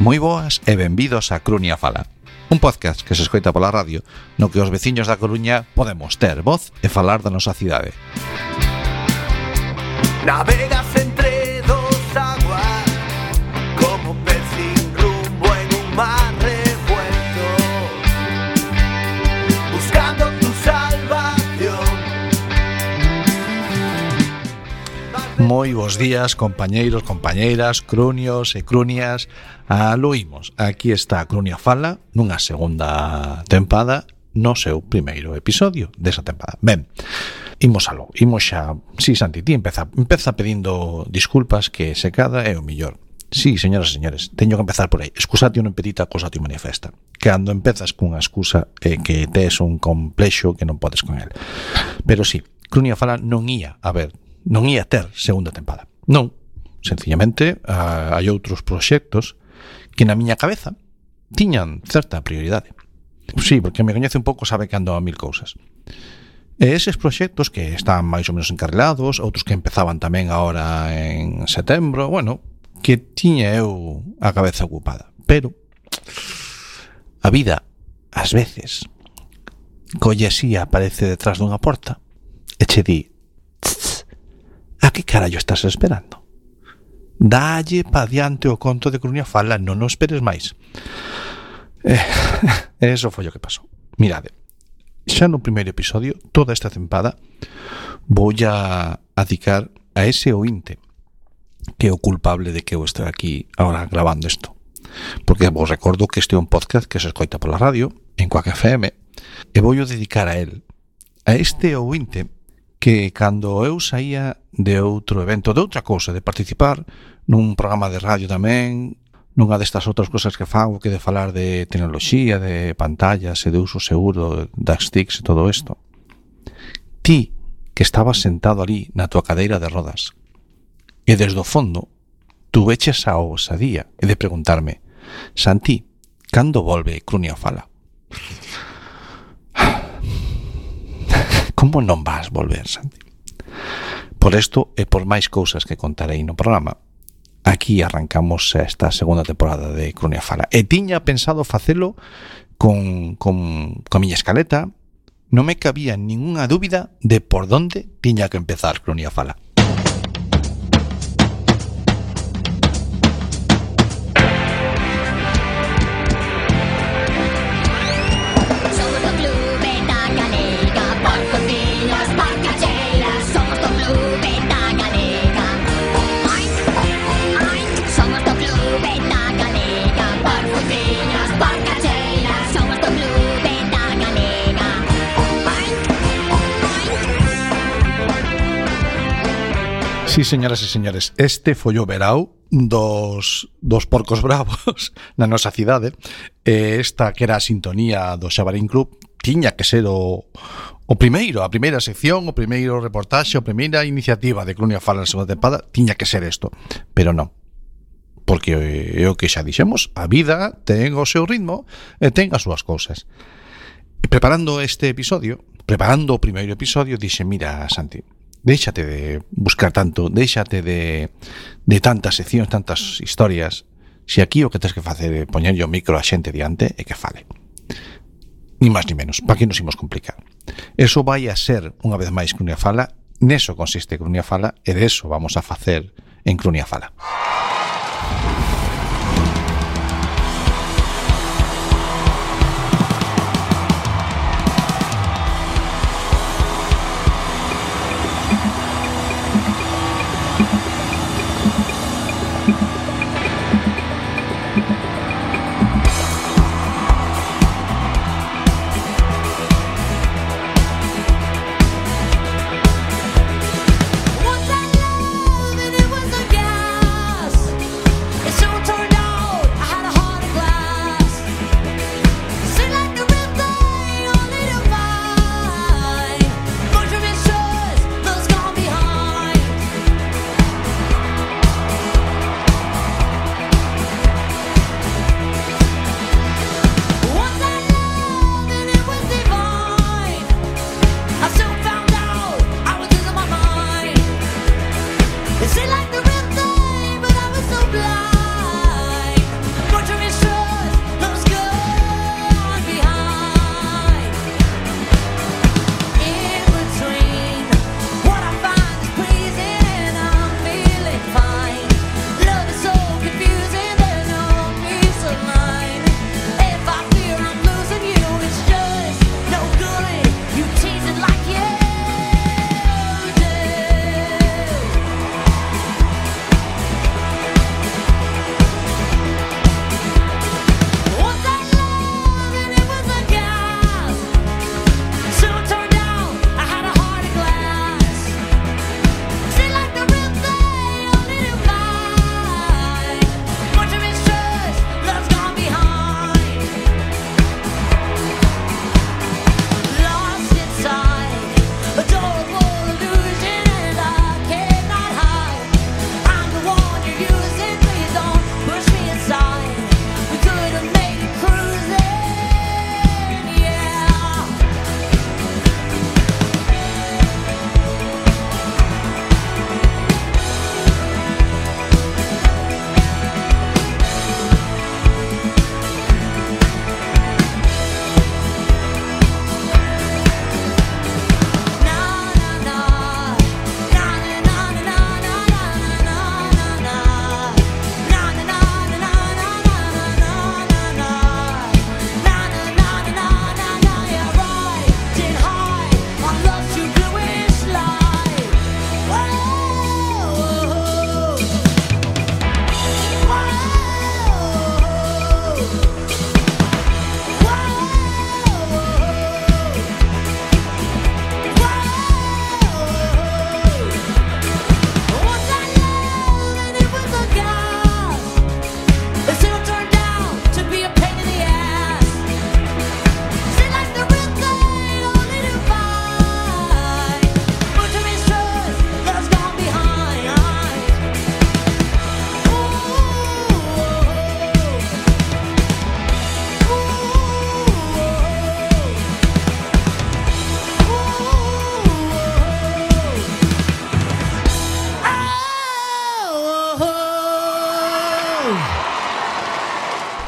Moi boas e benvidos a Crunia Fala, un podcast que se escoita pola radio no que os veciños da Coruña podemos ter voz e falar da nosa cidade. Navegas entre dos aguas como pez sin rumbo en un mar revuelto, buscando tu salvación. Moi bons días, compañeiros, compañeiras, crunios e crunias. Aloímos, aquí está a Crunia Fala nunha segunda tempada no seu primeiro episodio desa tempada. Ben, imos xa. Sí, Santi, ti empeza pedindo disculpas, que se cada é o millor. Sí, señoras e señores, teño que empezar por aí. Excusatio non petita, acusatio manifesta. Cando empezas cunha excusa é que tes un complexo que non podes con el. Pero sí, Crunia Fala non ia ter segunda tempada. Non, sencillamente hai outros proxectos que na miña cabeza tiñan certa prioridade. Sí, porque me coñece un pouco, sabe que ando a mil cousas. E eses proxectos que están máis ou menos encarrilados, outros que empezaban tamén agora en setembro, bueno, que tiña eu a cabeza ocupada. Pero a vida, ás veces, colle así, aparece detrás dunha porta e che di: a que carallo estás esperando? Dalle pa diante o conto de Crunia Fala, non o esperes máis. Eso foi o que pasou. Mirade, xa no primeiro episodio, toda esta tempada, vou a dedicar a ese ointe que é o culpable de que eu estou aquí ahora grabando isto. Porque vos recordo que este é un podcast que se escoita pola radio, en Quack FM, e vou dedicar a él, a este ointe que cando eu saía de outro evento, de outra cousa, de participar nun programa de radio tamén, nunha destas outras cousas que fago, que de falar de tecnoloxía, de pantallas e de uso seguro das TICs e todo isto, ti que estabas sentado ali na tua cadeira de rodas e desde o fondo tuveches a ousadía e de preguntarme: Santi, cando volve Crunia Fala? Como non vas volver, Santi? Por isto e por máis cousas que contarei no programa, aquí arrancamos esta segunda temporada de Crunia Fala. E tiña pensado facelo con a miña escaleta. Non me cabía ningunha dúbida de por onde tiña que empezar Crunia Fala. Sí, señoras e señores, este foi o verao dos porcos bravos na nosa cidade. Esta que era a sintonía do Xabarín Club tiña que ser o primeiro, a primeira sección, o primeiro reportaxe, a primeira iniciativa de Crunia Fala na segunda tempada, tiña que ser isto. Pero non, porque é o que xa dixemos, a vida ten o seu ritmo e ten as súas cousas. E preparando o primeiro episodio, dixe: mira, Santi, déixate de buscar tanto, déixate de tantas seccións, tantas historias. Se aquí o que tens que facer é poñerlle o micro a xente diante e que fale. Ni máis ni menos, para que nos imos complicar. Eso vai a ser, unha vez máis, Crunia Fala. Neso consiste Crunia Fala e de eso vamos a facer en Crunia Fala. Once I loved and it was a gas.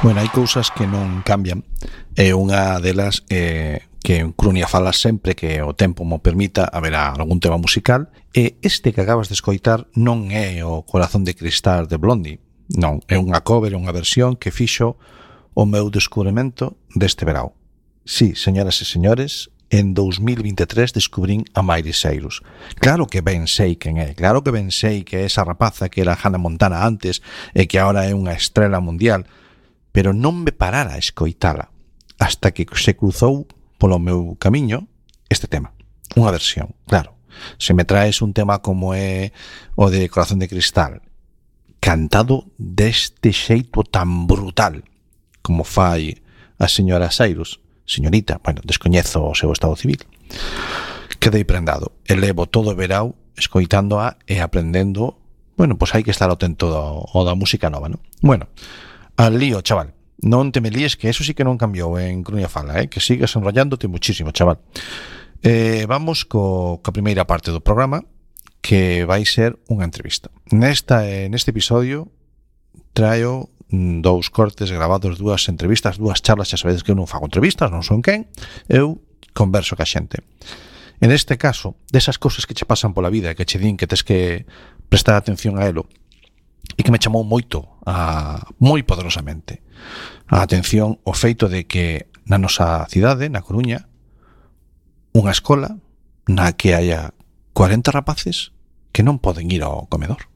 Bueno, hai cousas que non cambian e unha delas que en Crunia Fala sempre que o tempo mo permita haberá algún tema musical e este que acabas de escoitar non é o Corazón de Cristal de Blondie, non, é unha cover, unha versión que fixo o meu descubrimento deste verao. Sí, señoras e señores, en 2023 descubrín a Miley Cyrus. Claro que ben sei quen é, claro que ben sei que é esa rapaza que era Hannah Montana antes e que agora é unha estrela mundial, pero non me parara a escoitala hasta que se cruzou polo meu camiño este tema, unha versión, claro. Se me traes un tema como é o de Corazón de Cristal, cantado deste xeito tan brutal como fai a señora Cyrus, señorita, bueno, descoñezo o seu estado civil, quedei prendado e levo todo o verao escoitándoa e aprendendo. Bueno, pois hai que estar atento ao da música nova, non? Bueno, al lío, chaval. Non te me líes, que eso sí que non cambiou en Crunia Fala, que sigues enrollándote muchísimo, chaval. Vamos ca primeira parte do programa, que vai ser unha entrevista. Neste episodio traio dous cortes gravados, dúas entrevistas, dúas charlas. Xa sabedes que eu non fago entrevistas, non son quen, eu converso ca xente. En este caso, desas cousas que che pasan pola vida e que che din que tes que prestar atención a elo, e que me chamou moito, moi poderosamente, a atención o feito de que na nosa cidade, na Coruña, unha escola na que haya 40 rapaces que non poden ir ao comedor.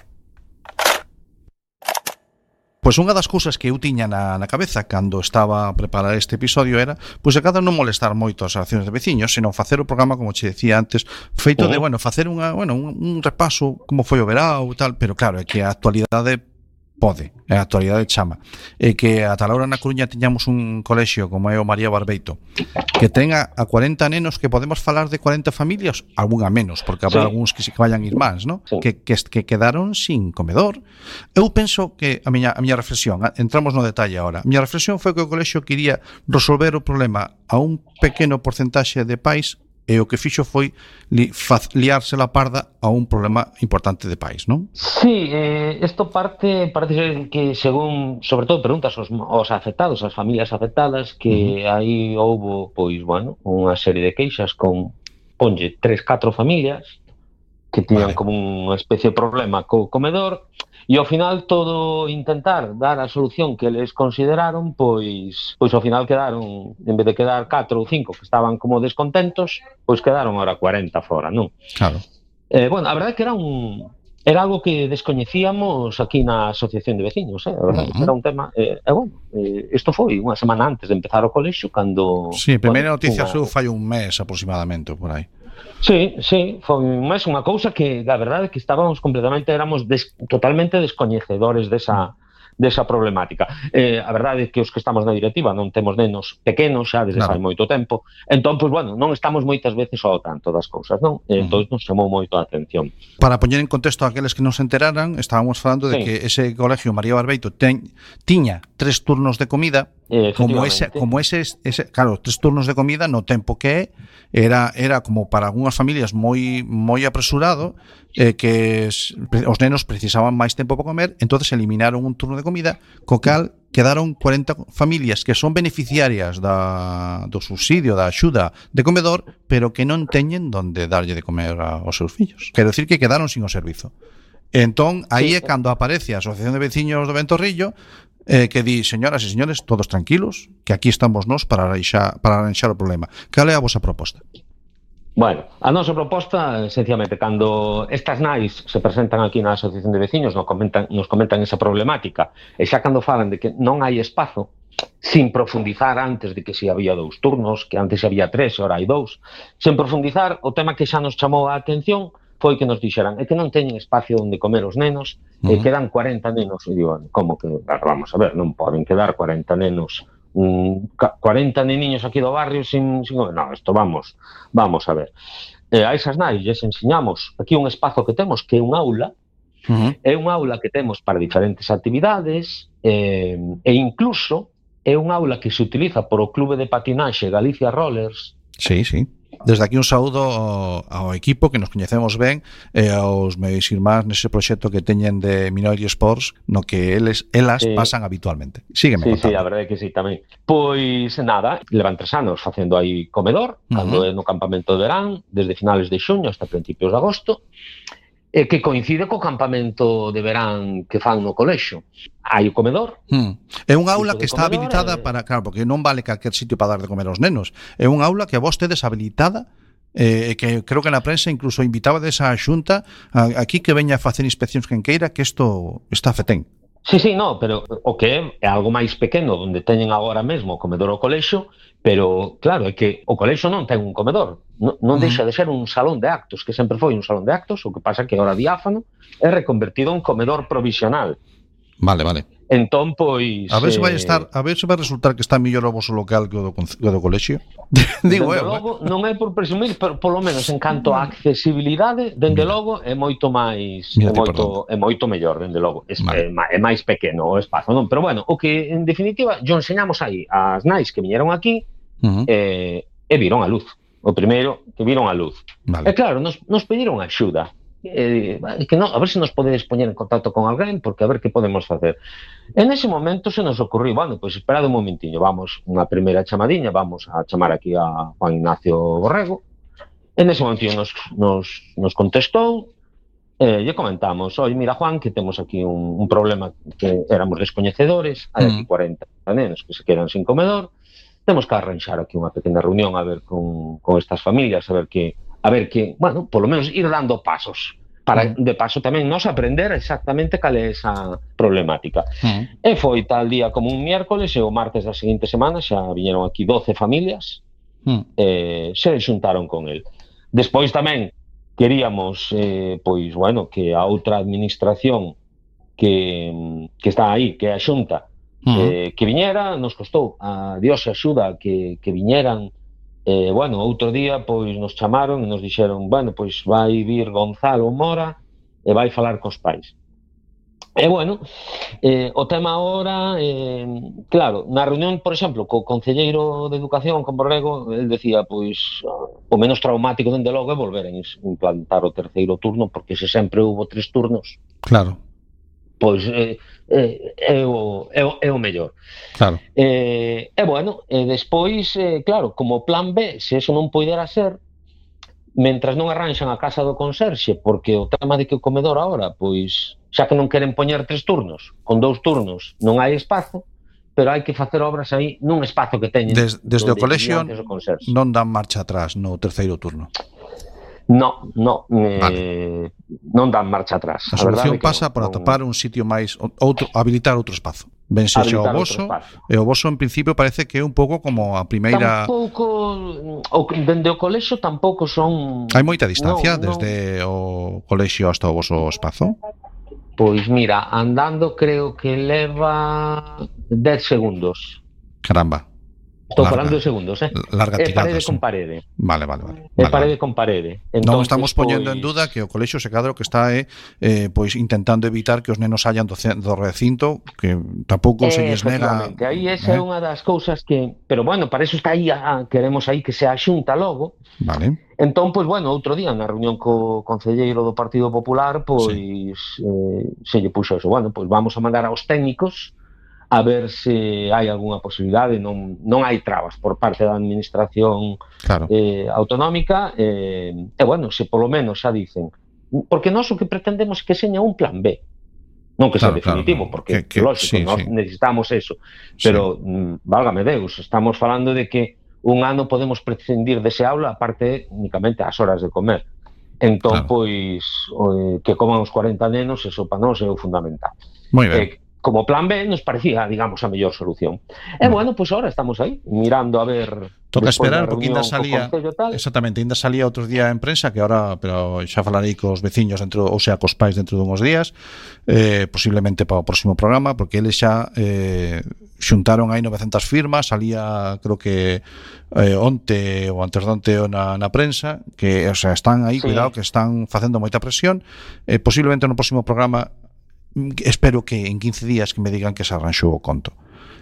Pois unha das cousas que eu tiña na cabeza cando estaba a preparar este episodio era, pois a cada non molestar moito as accións de veciños, senón facer o programa, como che decía antes, feito de, facer un repaso como foi o verao e tal, pero claro, é que a actualidade pode, a actualidade chama. E que ata a hora na Coruña tiñamos un colexio como é o María Barbeito, que ten a 40 nenos, que podemos falar de 40 familias, algunha menos, porque habrá algúns que vayan irmáns, ¿no? Sí. Que quedaron sin comedor. Eu penso que a miña reflexión, entramos no detalle agora, a miña reflexión foi que o colexio quería resolver o problema a un pequeno porcentaxe de pais, e o que fixo foi liarse la parda a un problema importante de país, non? Sí, isto parece ser que según, sobre todo, preguntas aos afectados, as familias afectadas, que aí houbo, pois, bueno, unha serie de queixas con, ponlle, 3-4 familias que tiñan como unha especie de problema co comedor, e ao final todo intentar dar a solución que eles consideraron, pois ao final quedaron, en vez de quedar 4 ou 5 que estaban como descontentos, pois quedaron ahora 40 fora, non? Claro. Bueno, a verdade é que era algo que descoñecíamos aquí na Asociación de Veciños, a verdade, era un tema, isto foi unha semana antes de empezar o colexio, cando... Sí, a primeira noticia foi un mes aproximadamente, por aí. Sí, foi máis unha cousa que, a verdade, que éramos totalmente descoñecedores desa problemática. A verdade é que os que estamos na directiva non temos nenos pequenos xa desde fai moito tempo, entón, pois, bueno, non estamos moitas veces ao tanto das cousas, non? Entón, nos chamou moito a atención. Para poñer en contexto a aqueles que non se enteraran, estábamos falando de que ese colegio María Barbeito tiña 3 turnos de comida, como ese, claro, 3 turnos de comida no tempo que era como para algunhas familias moi apresurado, que os nenos precisaban máis tempo para comer, entonces eliminaron un turno de comida, co cal quedaron 40 familias que son beneficiarias do subsidio, da axuda de comedor, pero que non teñen donde darlle de comer aos seus fillos. Quero decir que quedaron sin o servizo. Entón, aí é cando aparece a Asociación de Veciños do Ventorrillo, que di, señoras e señores, todos tranquilos, que aquí estamos nós para arranxar o problema. Cal é a vosa proposta? Bueno, a nosa proposta, sencillamente, cando estas nais se presentan aquí na Asociación de Veciños, nos comentan esa problemática, e xa cando falan de que non hai espazo, sin profundizar antes de que se había 2 turnos, que antes había 3 e ora hai 2, sin profundizar, o tema que xa nos chamou a atención foi que nos dixeran, é que non teñen espacio onde comer os nenos, e quedan 40 nenos, e digo, como que, vamos a ver, non poden quedar 40 nenos, 40 neniños aquí do barrio sin comer, non, isto vamos a ver. A esas nais les enseñamos aquí un espazo que temos, que é un aula, é un aula que temos para diferentes actividades, e incluso é un aula que se utiliza por o Clube de Patinaxe Galicia Rollers, sí. Desde aquí un saúdo ao equipo que nos coñecemos ben e aos meus irmáns nese proxecto que teñen de Minority Sports no que elas pasan habitualmente. Sígueme contando. Sí, a verdade é que sí, tamén. Pois nada, levan 3 anos facendo aí comedor, cando é no campamento de verán, desde finales de xuño hasta principios de agosto, que coincide co campamento de verán que fan no colexio. Hai o comedor. É unha aula que está habilitada para, claro, porque non vale calquer sitio para dar de comer aos nenos. É unha aula que a vos tedes habilitada que creo que na prensa incluso invitaba desa xunta aquí que veña a facer inspeccións quen queira, que isto está fetén. Sí, no, pero o que é algo máis pequeno, onde teñen agora mesmo o comedor ao colexio, pero claro, é que o colexio non ten un comedor, non deixa de ser un salón de actos, que sempre foi un salón de actos, o que pasa que agora diáfano é reconvertido en comedor provisional. Vale. Entón, pois... A ver se vai resultar que está mellor o voso local que o do colexio. Digo eu. Logo, non é por presumir, pero polo menos en canto a accesibilidade, dende logo é moito máis é moito mellor, dende logo. É máis pequeno o espazo, non? Pero bueno, o que en definitiva, yo enseñamos aí as nais que viñeron aquí e viron a luz. O primeiro que viron a luz. E claro, nos pediron axuda. Que non, a ver se nos podedes poñer en contacto con alguén, porque a ver que podemos facer. En ese momento se nos ocurriu, bueno, pois esperade un momentiño, vamos unha primeira chamadiña, vamos a chamar aquí a Juan Ignacio Borrego. En ese momento nos contestou, lle comentamos, oi, mira Juan, que temos aquí un problema que éramos descoñecedores, hai aquí 40 nenos que se quedan sin comedor, temos que arranxar aquí unha pequena reunión a ver con estas familias, a ver que, bueno, polo menos ir dando pasos, para de paso tamén nos aprender exactamente cal é esa problemática. E foi tal día como un miércoles e o martes da seguinte semana xa viñeron aquí 12 familias e se xuntaron con el. Despois tamén queríamos, pois, bueno, que a outra administración que está aí, que é a Xunta, que viñera, nos costou a Dios e axuda que viñeran. Bueno, outro día pois nos chamaron e nos dixeron, bueno, pois vai vir Gonzalo Mora e vai falar cos pais. E bueno, o tema agora, claro, na reunión, por exemplo, co concelleiro de Educación, con Borrego, el decía, pois, o menos traumático dende logo é volver a implantar o terceiro turno, porque se sempre hubo 3 turnos. Claro. Pois é o mellor. Claro. E bueno, despois, claro, como plan B, se eso non poidera ser, mentras non arranxan a casa do conserxe, porque o tema de que o comedor agora, pois, xa que non queren poñer 3 turnos, con 2 turnos non hai espazo, pero hai que facer obras aí nun espazo que teñen. Desde o colexio non dan marcha atrás no terceiro turno. Non dan marcha atrás. A solución pasa por atopar un sitio máis, habilitar outro espazo. Ben sexa o voso, e o voso en principio parece que é un pouco como a primeira... Tampouco, dende o colexio tampouco son... Hai moita distancia desde o colexio hasta o voso espazo? Pois mira, andando creo que leva 10 segundos. Caramba. Estou falando de segundos, larga tirada, parede con parede. Vale. Parede con parede. Non estamos poñendo en duda que o colexio se cadra o que está pois intentando evitar que os nenos saian do recinto, que tampouco se lles nega. Aí esa é unha das cousas que, pero bueno, para eso está aí, queremos aí que se axunta logo. Vale. Entón, pois bueno, outro día na reunión co concelleiro do Partido Popular, pois se lle puxo eso, bueno, pois vamos a mandar aos técnicos a ver se hai algunha posibilidade, non hai trabas por parte da administración autonómica, e bueno, se polo menos xa dicen, porque nós o que pretendemos é que seña un plan B, non que sea definitivo, porque lógico, nós necesitamos eso, pero válgame Deus, estamos falando de que un ano podemos prescindir dese aula, aparte únicamente as horas de comer. Entón, pois, que coman os 40 nenos, eso para nós é o fundamental. Moi ben. Como plan B nos parecía, digamos, a mellor solución. E bueno, pois ahora estamos aí, mirando a ver... Toca esperar, porque ainda salía... Exactamente, ainda salía outro día en prensa, que ahora, pero xa falarei cos veciños, ou sea, cos pais dentro dunhos días, posiblemente para o próximo programa, porque eles xa xuntaron aí 900 firmas, salía, creo que onte ou antes de onte na prensa, que, o sea, están aí, cuidado, que están facendo moita presión, posiblemente no próximo programa espero que en 15 días que me digan que se arranxou o conto.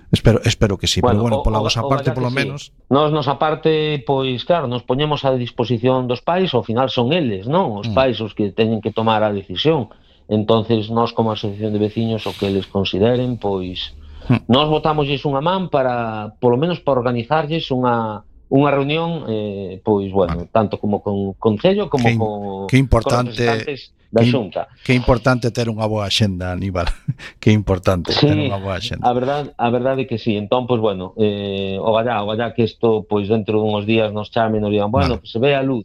Espero que sí, pero bueno, pola vosa parte polo menos. Nós nosa parte, pois claro, nos poñemos a disposición dos pais, ao final son eles, non? Os pais os que teñen que tomar a decisión. Entonces, nós como asociación de veciños o que eles consideren, pois nós botámoslles unha man para, polo menos para organizarlles unha reunión, pois bueno, tanto como con Concello como con representantes da Xunta. Que importante ter unha boa axenda, Aníbal. Que importante ter unha boa axenda. A verdade é que sí. Entón, pois bueno, ogallá que isto, pois dentro dunhos días nos chamen e nos digan, bueno, pues se ve a luz,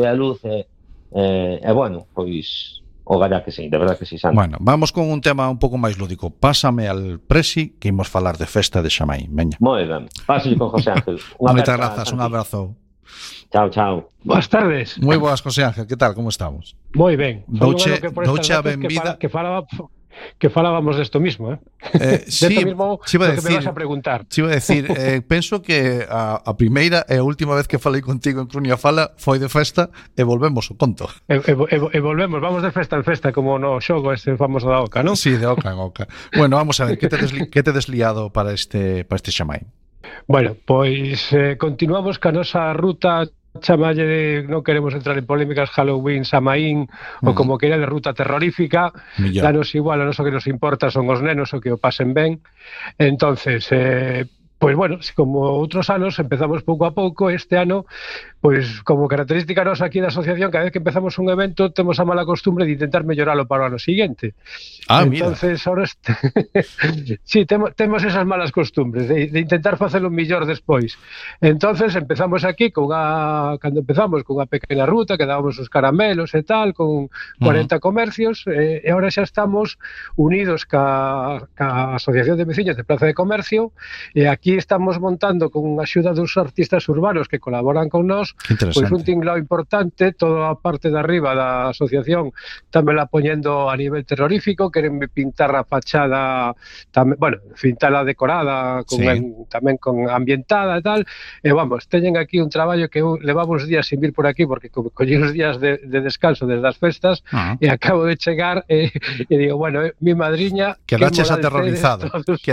bueno, pois ogallá que sí, de verdade que sí, Sandra. Bueno, vamos con un tema un pouco máis lúdico. Pásame al Presi, que imos falar de festa de Xamaín. Veña. Moi ben. Pásale con José Ángel. Moitas grazas, un abrazo. Chao. Boas tardes. Moi boas, José Ángel, que tal, como estamos? Moi ben. Douche a benvida. Que falábamos desto mismo, sí, mismo que me vas a preguntar. Te iba a decir, penso que a primeira e a última vez que falei contigo en Crunia Fala foi de festa e volvemos o conto. E volvemos, vamos de festa en festa como no xogo ese famoso da Oca, non? Sí, de Oca en Oca. Bueno, vamos a ver, que te desliado para este Xamaín? Bueno, pois continuamos ca nosa ruta, chamalle, non queremos entrar en polémicas, Halloween, Xamaín, ou como queira, de ruta terrorífica. Danos igual, a noso que nos importa son os nenos, o que o pasen ben. Entonces, pois bueno, como outros anos, empezamos pouco a pouco. Este ano, pois como característica nosa aquí da asociación, cada vez que empezamos un evento temos a mala costumbre de intentar melloralo para o ano siguiente. Entonces, ahora sí, temos esas malas costumbres de intentar facelo mellor despois. Entonces, empezamos aquí cando empezamos cunha pequena ruta, que dábamos os caramelos e tal, con 40 comercios, e agora xa estamos unidos ca Asociación de Veciños de Praza de Comercio, e aquí estamos montando con a axuda dos artistas urbanos que colaboran con nós, pois un tinglao importante. Toda a parte de arriba da asociación tamén la poñendo a nivel terrorífico, queren pintar a fachada tamén, bueno, pintala decorada con tamén con ambientada e tal, e vamos, teñen aquí un traballo que eu levaba uns días sin vir por aquí porque collí uns días de descanso desde as festas e acabo de chegar e digo, bueno, mi madriña, quedaches aterrorizado.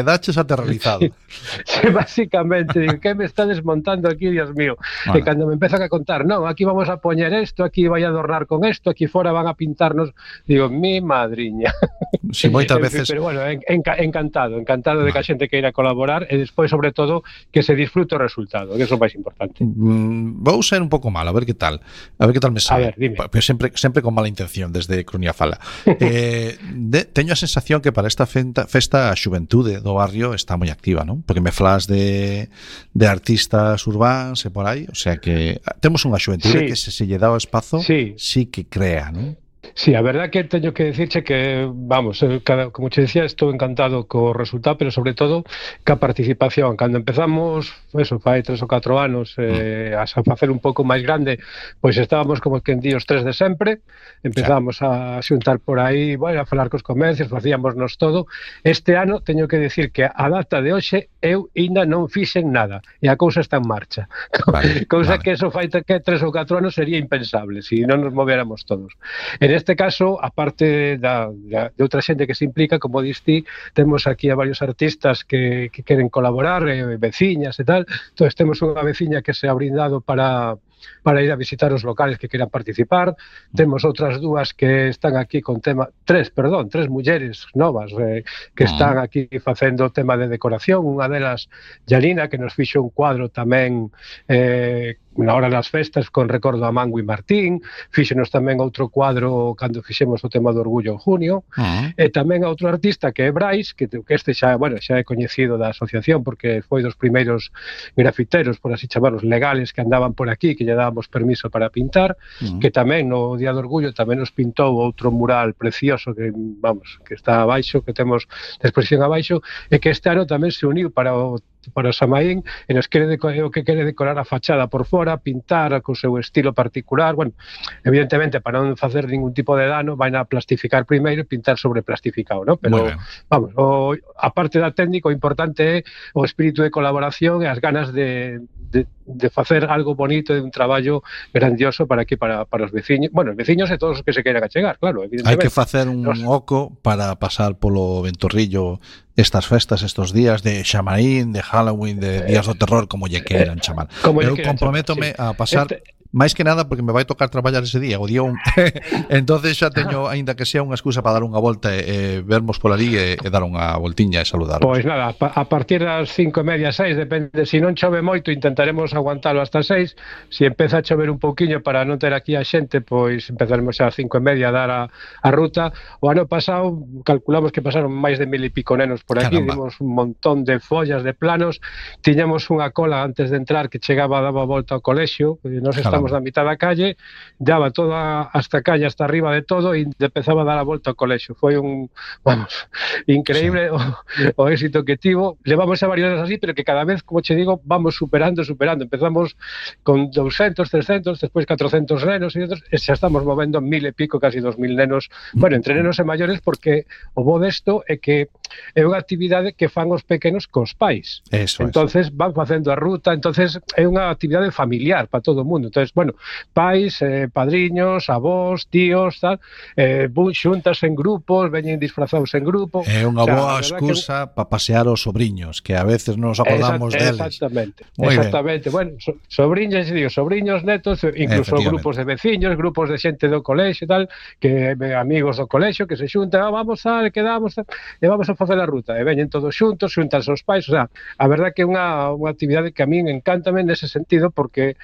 Básicamente, digo, que me está desmontando aquí, Dios mío. E cando me empezan a contar, non, aquí vamos a poñer isto, aquí vai a adornar con isto, aquí fora van a pintarnos, digo, mi madriña. Si moitas veces... Pero bueno, encantado de que a xente queira colaborar e despois, sobre todo, que se disfrute o resultado, que é o máis importante. Vou ser un pouco mal, a ver que tal me sabe. A ver, dime. Pero sempre con mala intención desde Crunia Fala. Teño a sensación que para esta festa a xuventude do barrio está moi activa, non? Porque me flas de artistas urbáns e por aí, o sea que temos unha xuventude que se lle dá o espazo, sí que crea, non? Sí, a verdad que teño que dicirche que, vamos, como che decía, estou encantado co resultado, pero sobre todo ca participación. Cando empezamos, eso, fai 3 ou 4 anos, a facer un pouco máis grande, pois estábamos como que en días 3 de sempre, empezamos a xuntar por aí, bueno, a falar cos comercios, facíamosnos todo. Este ano teño que dicir que a data de hoxe eu ainda non fixen nada, e a cousa está en marcha. Cousa que eso fai que 3 ou 4 anos sería impensable, se non nos moveramos todos. En este caso, aparte de outra xente que se implica, como diste, temos aquí a varios artistas que queren colaborar, veciñas e tal. Entón, temos unha veciña que se ha brindado para ir a visitar os locales que queran participar. Temos outras dúas que están aquí con tres mulleres novas que están aquí facendo o tema de decoración. Unha delas, Yanina, que nos fixo un cuadro tamén na hora das festas con recordo a Mango e Martín. Fíxenos tamén outro cuadro cando fixemos o tema do Orgullo en junio. E tamén a outro artista que é Brais, que este xa é coñecido da asociación porque foi dos primeiros grafiteros, por así chamarlos, legales que andaban por aquí, que lle dábamos permiso para pintar, que tamén no Día do Orgullo tamén nos pintou outro mural precioso que, vamos, que está abaixo, que temos de exposición abaixo, e que este ano tamén se uniu para o Xamaín e nos quere decorar a fachada por fora, pintar con seu estilo particular. Bueno, evidentemente, para non facer ningún tipo de dano, vai a plastificar primeiro e pintar sobre plastificado, ¿no? Pero, vamos, a parte da técnica, o importante é o espírito de colaboración e as ganas de facer algo bonito, de un traballo grandioso para aquí, para os veciños, bueno, os veciños e todos os que se queiran achegar, claro, evidentemente. Hai que facer un oco para pasar polo Ventorrillo estas festas, estos días de Xamarín, de Halloween, de días do terror, como lle queran chamar. Eu comprométome a pasar máis que nada porque me vai tocar traballar ese día, o día 1. Entonces xa teño, aínda que sea unha excusa para dar unha volta e vermos por ali e dar unha voltiña e saludarnos. Pois nada, a partir das 5:30, 6, depende, se non chove moito intentaremos aguantalo hasta 6, se empeza a chover un pouquiño para non ter aquí a xente, pois empezaremos xa a 5:30 a dar a ruta. O ano pasado calculamos que pasaron máis de 1000 e pico nenos por aquí. Caramba. Dimos un montón de follas, de planos, tiñamos unha cola antes de entrar que chegaba, daba a volta ao colexio, nos estamos na mitad da calle, daba toda hasta a calle, hasta arriba de todo e empezaba a dar a volta ao colexio. Foi increíble o éxito que tivo. Levamos a varios así, pero que cada vez, como che digo, vamos superando. Empezamos con 200, 300, despois 400 nenos e xa estamos movendo 1000 e pico, casi 2000 nenos, bueno, entre nenos e maiores, porque o bo desto é que é unha actividade que fan os pequenos cos pais. Entonces van facendo a ruta, entonces é unha actividade familiar para todo o mundo. Entonces, bueno, pais, padriños, avós, tíos, tal, xuntas en grupos, veñen disfrazados en grupo. É unha boa excusa para pasear os sobriños, que a veces non nos acordamos deles. Exactamente. Bueno, sobriños, digo, sobriños, netos, incluso grupos de veciños, grupos de xente do colexio, tal, que amigos do colexio que se xuntan, vamos a, quedamos, e vamos a facer a ruta, e veñen todos xuntos, xuntas os pais, o sea, a verdad que é unha actividade que a min encántame nese sentido, porque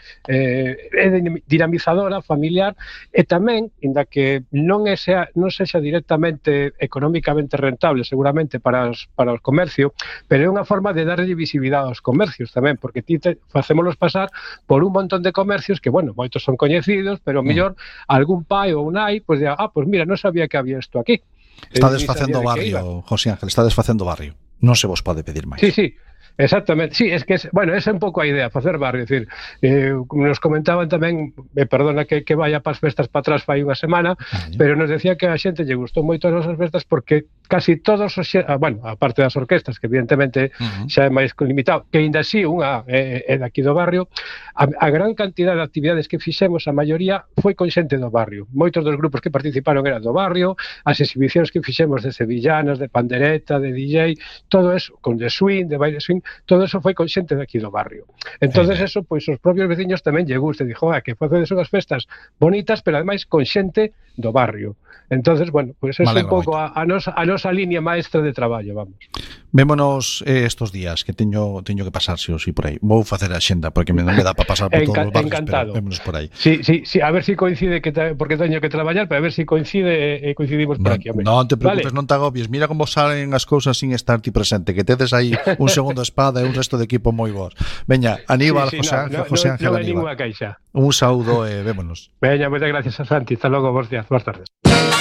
é dinamizadora, familiar, e tamén, inda que non sexa directamente económicamente rentable, seguramente para o comercio, pero é unha forma de darlle visibilidade aos comercios tamén, porque facémolos pasar por un montón de comercios que, bueno, moitos son coñecidos, pero mellor algún pai ou nai, pues mira, non sabía que había isto aquí. Está desfacendo barrio, José Ángel, está desfacendo barrio. Non se vos pode pedir máis. Sí. Exactamente, sí, es que, bueno, esa é un pouco a idea, facer barrio, decir, nos comentaban tamén, perdona que vaya pas festas para atrás fai unha semana, pero nos decía que a xente lle gustou moito as nosas festas porque casi todos os, bueno, a parte das orquestas, que evidentemente xa é máis limitado, que ainda así unha é daqui do barrio, a gran cantidad de actividades que fixemos, a maioría foi con xente do barrio. Moitos dos grupos que participaron eran do barrio, as exhibicións que fixemos de sevillanas, de pandereta, de DJ, todo eso, con de swing, de baile swing, todo eso foi con xente daqui do barrio. Entonces eso, pois os propios veciños tamén lle gusta, dixo, que facedes unhas festas bonitas, pero ademais con xente do barrio. Entonces, bueno, pois eso é un pouco a nosa línea maestra de traballo, vamos. Vémonos estos días, que teño que pasar si por aí. Vou facer a xenda, porque non me dá para pasar por todos os barrios, encantado. Pero vémonos por aí. Sí, a ver si coincide, porque teño que traballar, pero a ver si coincide e coincidimos por aquí. Non te preocupes, non te agobies. Mira como salen as cousas sin estar ti presente, que tedes aí un segundo espada e un resto de equipo moi vos. Veña, Aníbal, José Ángel Aníbal. Un saúdo e vémonos. Veña, moitas gracias a Santi. Hasta logo, bons días, boas tardes.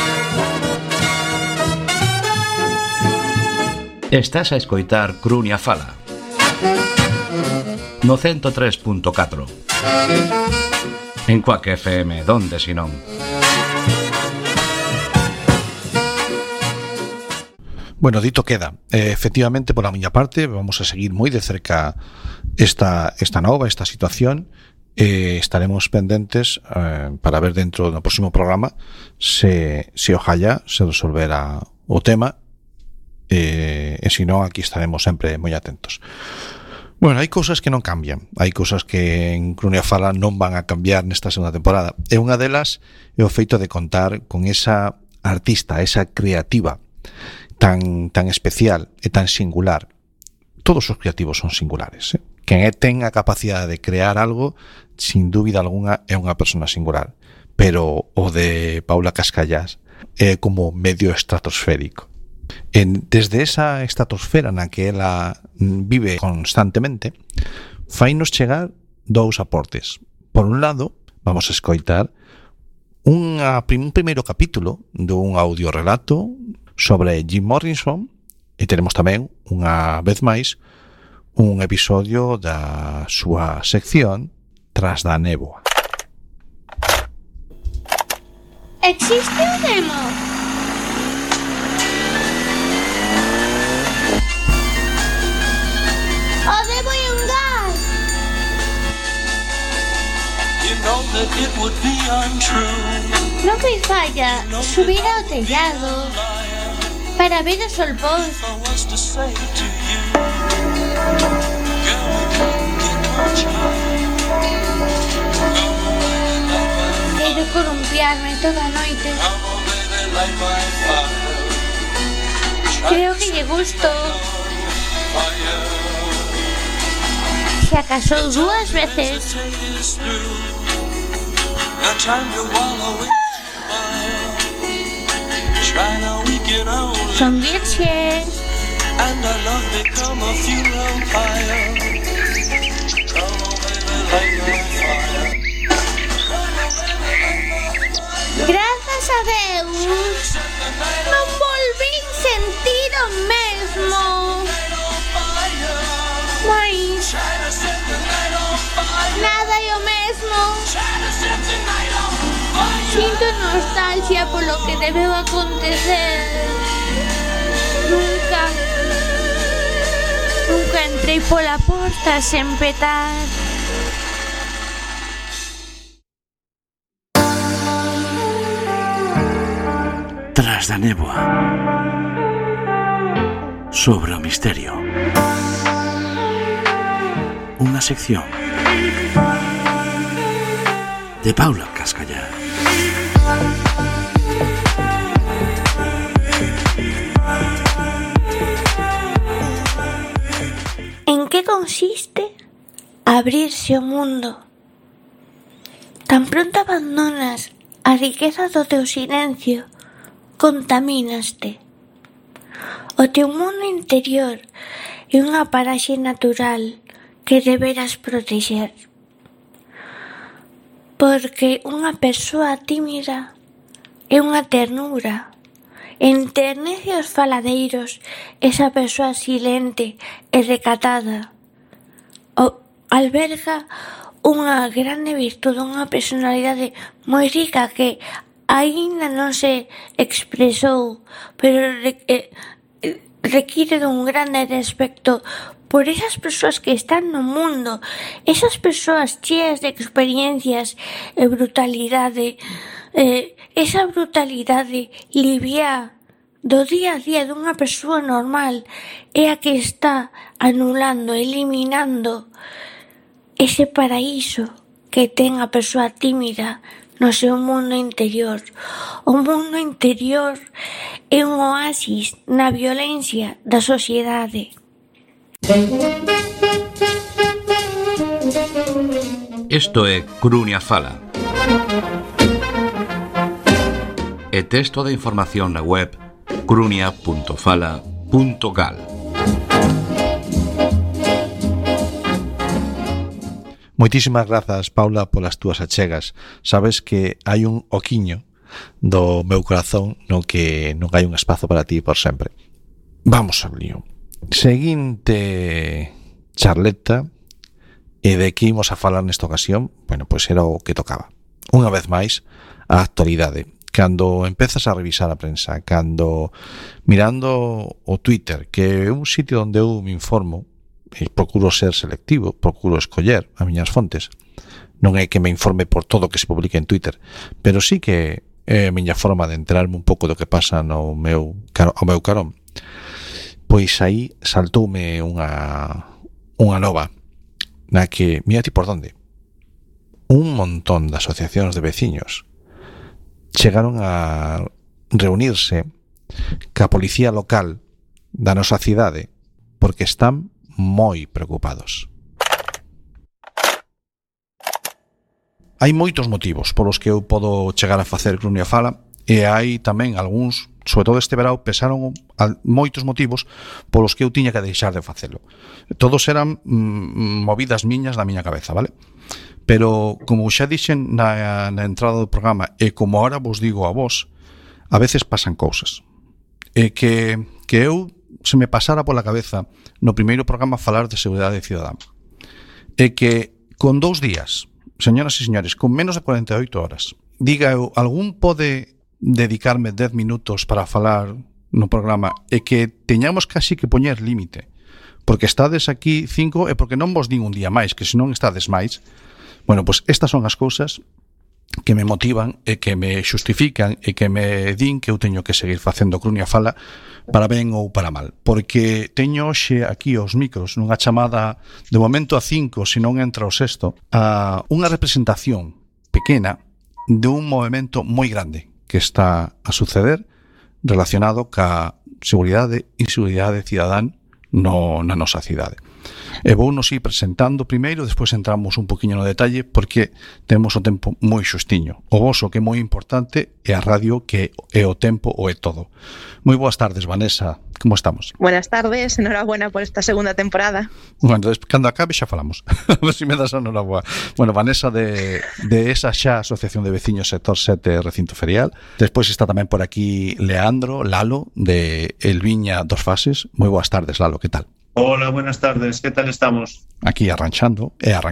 Estás a escoitar Crunia Fala no 103.4 en Cuac FM, donde si non. Bueno, dito queda. Efectivamente, por a miña parte, vamos a seguir moi de cerca esta situación. Estaremos pendentes para ver dentro do próximo programa se ojalá se resolverá o tema, e se non, aquí estaremos sempre moi atentos. Bueno, hai cousas que non cambian, hai cousas que en Crunia Fala non van a cambiar nesta segunda temporada, e unha delas é o feito de contar con esa artista, esa creativa tan especial e tan singular. Todos os creativos son singulares, Quen ten a capacidade de crear algo, sin dúbida alguna, é unha persona singular, pero o de Paula Cascallás é como medio estratosférico. Desde esa estratosfera na que ela vive constantemente, fainos chegar dous aportes. Por un lado, vamos a escoitar un primeiro capítulo dun audiorelato sobre Jim Morrison, e teremos tamén, unha vez máis, un episodio da súa sección Tras da néboa. Existe un demo. O debo e un gas. Non foi falla subir ao tellado. para ver o sol pôr. Quero columpiarme toda a noite. Creo que lle gusto. Se casou 2 veces. Son virxe. Grazas a Deus, non volvín sentir o mesmo. Mais nada é o mesmo. Sinto nostalgia polo que debeu acontecer. Nunca entrei pola porta sen petar. Tras da néboa. Sobre o misterio. Unha sección de Paula Cascallar. En que consiste abrirse ao mundo? Tan pronto abandonas a riqueza do teu silencio, contamínaste. O teu mundo interior é unha paraxe natural que deberás protexer. Porque unha persoa tímida é unha ternura. Enternece os faladeiros esa persoa silente e recatada. Alberga unha grande virtude, unha personalidade moi rica que aínda non se expresou, pero require dun grande respecto por esas persoas que están no mundo, esas persoas cheas de experiencias e brutalidade, esa brutalidade liviá do día a día dunha persoa normal é a que está anulando, eliminando ese paraíso que ten a persoa tímida no seu mundo interior. O mundo interior é un oasis na violencia da sociedade. Isto é Crunia Fala. E texto de información na web crunia.fala.gal. Moitísimas grazas, Paula, polas túas achegas. Sabes que hai un oquiño do meu corazón no que non hai un espazo para ti por sempre. Vamos ao lío. Seguinte charleta, e de que imos a falar nesta ocasión, bueno, pois era o que tocaba. Unha vez máis, a actualidade. Cando empezas a revisar a prensa, cando mirando o Twitter, que é un sitio onde eu me informo, e procuro ser selectivo, procuro escoller as miñas fontes. Non é que me informe por todo o que se publica en Twitter, pero sí que é a miña forma de enterarme un pouco do que pasa ao meu carón. Pois aí saltoume unha nova na que, mira ti por onde, un montón de asociacións de veciños chegaron a reunirse ca policía local da nosa cidade porque están moi preocupados. Hai moitos motivos polos que eu podo chegar a facer Crunia Fala, e hai tamén algúns, sobre todo este verao, pesaron moitos motivos polos que eu tiña que deixar de facelo. Todos eran movidas miñas na miña cabeza, vale? Pero, como xa dixen na entrada do programa, e como ahora vos digo a vos, a veces pasan cousas. E que eu se me pasara pola cabeza no primeiro programa falar de seguridade cidadá. E que con 2 días, señoras e señores, con menos de 48 horas, diga eu, algún pode dedicarme 10 minutos para falar no programa e que teñamos casi que poñer límite, porque estades aquí 5 e porque non vos din un día máis, que senón estades máis. Bueno, pois estas son as cousas que me motivan e que me xustifican e que me din que eu teño que seguir facendo Crunia Fala para ben ou para mal, porque teño hoxe aquí os micros nunha chamada de momento a 5, se non entra o sexto, a unha representación pequena de un movimento moi grande que está a suceder relacionado ca seguridade e inseguridade cidadán na nosa cidade. E vou nos ir presentando primeiro, despois entramos un poquinho no detalle porque temos o tempo moi xustiño. O voso que é moi importante e a radio que é o tempo o é todo. Moi boas tardes, Vanessa. Como estamos? Buenas tardes, enhorabuena por esta segunda temporada. Bueno, cando acabe xa falamos. A ver se me das a enhorabuena. Bueno, Vanessa de esa xa Asociación de Veciños Sector 7 Recinto Ferial. Despois está tamén por aquí Lalo, de El Viña Dos Fases. Moi boas tardes, Lalo, que tal? Hola, buenas tardes, que tal estamos? Aquí arrancando.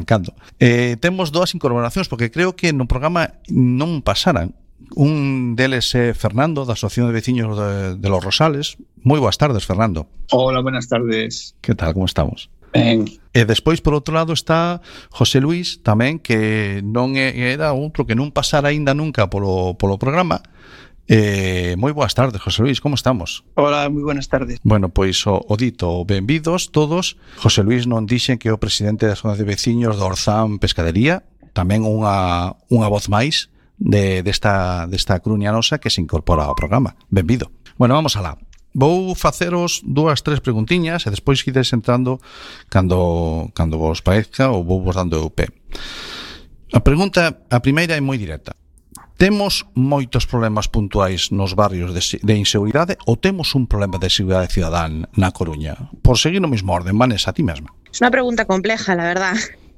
Temos dúas incorporacións porque creo que no programa non pasaran. Un deles é Fernando, da Asociación de Veciños de Los Rosales. Moi boas tardes, Fernando. Hola, buenas tardes. Que tal, como estamos? Ben. E despois, por outro lado, está José Luís, tamén, que non era outro que non pasara aínda nunca polo programa. Moi boas tardes, José Luís, como estamos? Hola, moi buenas tardes. Bueno, pois o dito, benvidos todos. José Luís non dixen que é o presidente da Asociación de Veciños do Orzán Pescadería, tamén unha voz máis desta Crunia nosa que se incorpora ao programa. Benvido. Bueno, vamos alá. Vou faceros 2-3 preguntiñas e despois ides entrando cando vos parezca ou vou vos dando o pé. A primeira é moi directa. Temos moitos problemas puntuais nos barrios de inseguridade ou temos un problema de seguridade cidadán na Coruña? Por seguir no mesmo orden, Vanessa, a ti mesma. Es una pregunta compleja, la verdad.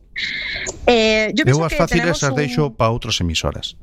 Eu as fáciles as deixo para outras emisoras.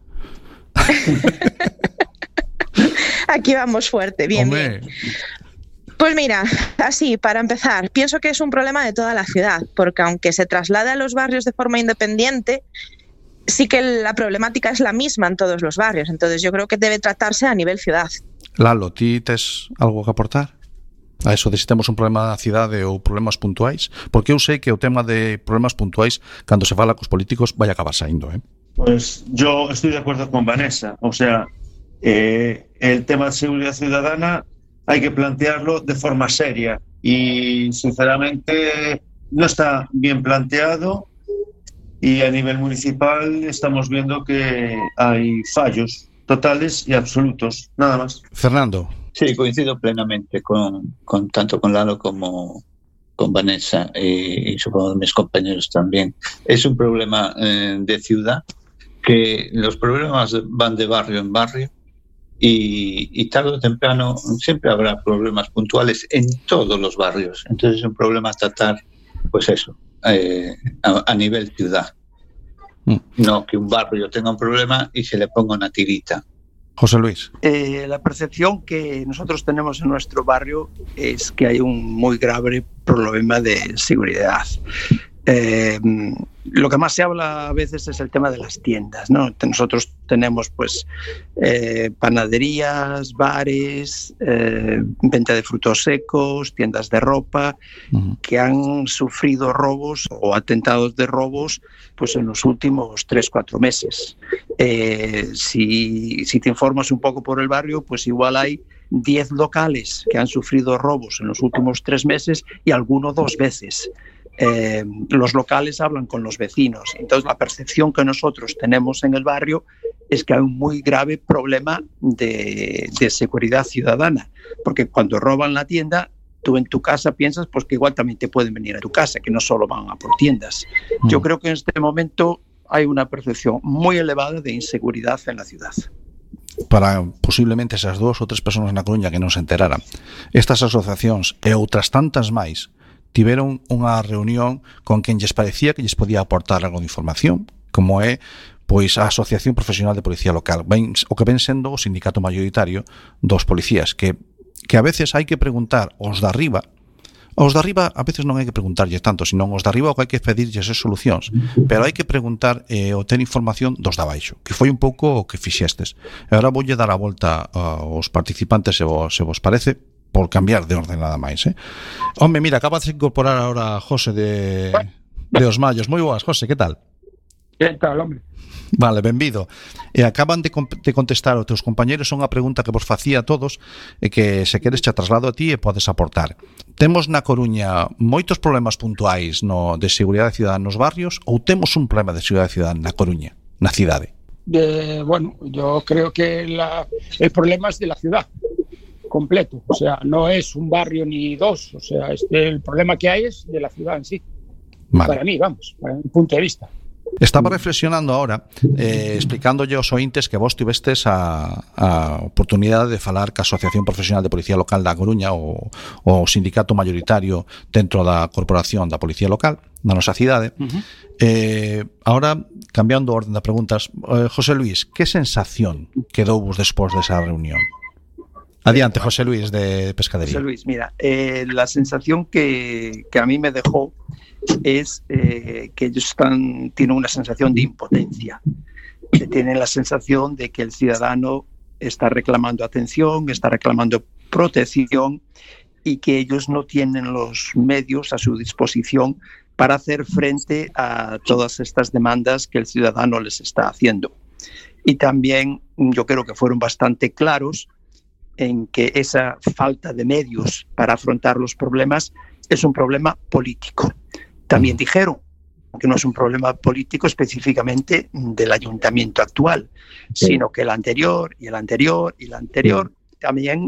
Aquí vamos fuerte, bien, Hombre. bien. Pues mira, así, para empezar, pienso que es un problema de toda la ciudad, porque aunque se traslade a los barrios de forma independiente, sí que la problemática es la misma en todos los barrios. Entonces yo creo que debe tratarse a nivel ciudad. Lalo, ti tes algo que aportar a eso de se temos un problema na cidade ou problemas puntuais? Porque eu sei que o tema de problemas puntuais, cando se fala cos políticos, vai acabar saindo, Pues yo estoy de acuerdo con Vanessa. O sea, el tema de seguridad ciudadana hay que plantearlo de forma seria y sinceramente no está bien planteado. Y a nivel municipal estamos viendo que hay fallos totales y absolutos, nada más. Fernando. Sí, coincido plenamente tanto con Lalo como con Vanessa y supongo mis compañeros también. Es un problema de ciudad, que los problemas van de barrio en barrio y tarde o temprano siempre habrá problemas puntuales en todos los barrios. Entonces es un problema a tratar, pues eso, a nivel ciudad. No que un barrio tenga un problema y se le ponga una tirita. José Luis. La percepción que nosotros tenemos en nuestro barrio es que hay un muy grave problema de seguridad. Lo que más se habla a veces es el tema de las tiendas, ¿no? Nosotros tenemos pues panaderías, bares, venta de frutos secos, tiendas de ropa, que han sufrido robos o atentados de robos pues en los últimos 3-4 meses. Si te informas un poco por el barrio, pues igual hay 10 locales que han sufrido robos en los últimos 3 meses y alguno 2 veces. Los locales hablan con los vecinos. Entonces la percepción que nosotros tenemos en el barrio es que hay un muy grave problema de seguridad ciudadana, porque cuando roban la tienda, tú en tu casa piensas pues que igual también te pueden venir a tu casa, que no solo van a por tiendas. Yo creo que en este momento hay una percepción muy elevada de inseguridad en la ciudad. Para posiblemente esas 2 ou 3 persoas na Coruña que non se enteraran, estas asociacións e outras tantas máis tiveron unha reunión con quen lles parecía que lles podía aportar algo de información, como é pois a Asociación Profesional de Policía Local, o que ven sendo o sindicato mayoritario dos policías, que a veces hai que preguntar aos de arriba. Aos de arriba a veces non hai que preguntarlles tanto, senón aos de arriba o que hai que pedirlles as solucións, pero hai que preguntar o ter información dos de abaixo, que foi un pouco o que fixestes. E agora voulle dar a volta aos participantes se vos parece, por cambiar de orden nada máis, Home, mira, acabas de incorporar ahora a José de Os Mallos. Moi boas, José, que tal? Que tal, hombre? Vale, benvido. E acaban de contestar os teus compañeros unha pregunta que vos facía a todos e que se queres xa traslado a ti e podes aportar. Temos na Coruña moitos problemas puntuais de seguridade cidadana nos barrios ou temos un problema de seguridade cidadana na Coruña, na cidade? Bueno, yo creo que el problema es de la ciudad completo, o sea, no es un barrio ni dos, o sea, el problema que hay es de la ciudad en sí. Vale. Para mí, vamos, para mi punto de vista. Estaba reflexionando ahora, explicándolle aos ointes que vos tivestes a oportunidade de falar ca Asociación Profesional de Policía Local da Coruña, o sindicato mayoritario dentro da corporación da Policía Local na nosa cidade. Ahora, cambiando o orden de preguntas, José Luis, que sensación quedou vos despois desa reunión? Adiante, José Luis, de Pescadería. José Luis, mira, la sensación que a mí me dejó es que ellos tienen una sensación de impotencia, que tienen la sensación de que el ciudadano está reclamando atención, está reclamando protección y que ellos no tienen los medios a su disposición para hacer frente a todas estas demandas que el ciudadano les está haciendo. Y también yo creo que fueron bastante claros en que esa falta de medios para afrontar los problemas es un problema político. También dijeron que no es un problema político específicamente del ayuntamiento actual, sino que el anterior y el anterior y el anterior también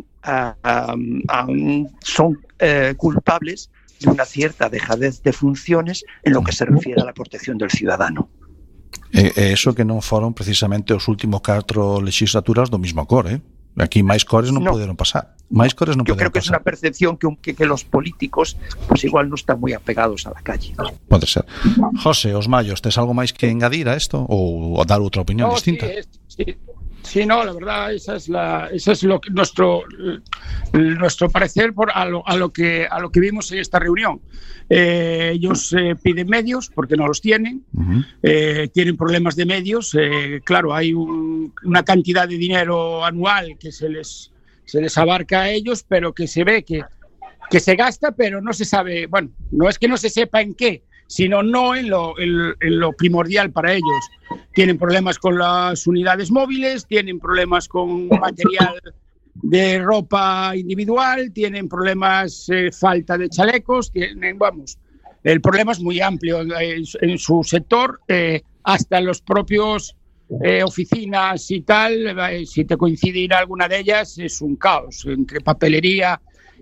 son culpables de una cierta dejadez de funciones en lo que se refiere a la protección del ciudadano. Eso que non foron precisamente os últimos 4 legislaturas do mismo cor, Aquí máis cores non poderon pasar. Yo creo que es una percepción que los políticos pues igual no están muy apegados a la calle. Pode ser. José, os Mayos, tes algo máis que engadir a esto ou dar outra opinión distinta? Sí, no, la verdad, esa es lo que nuestro parecer a lo que vimos en esta reunión. Ellos piden medios porque no los tienen, tienen problemas de medios. Claro, hay una cantidad de dinero anual que se les abarca a ellos, pero que se ve que se gasta, pero no se sabe, bueno, no es que no se sepa en qué, sino no en lo primordial para ellos. Tienen problemas con las unidades móviles, tienen problemas con material de ropa individual, tienen problemas, falta de chalecos, el problema es muy amplio en su sector, hasta los propios oficinas y tal, si te coincide ir a alguna de ellas, es un caos, entre papelería,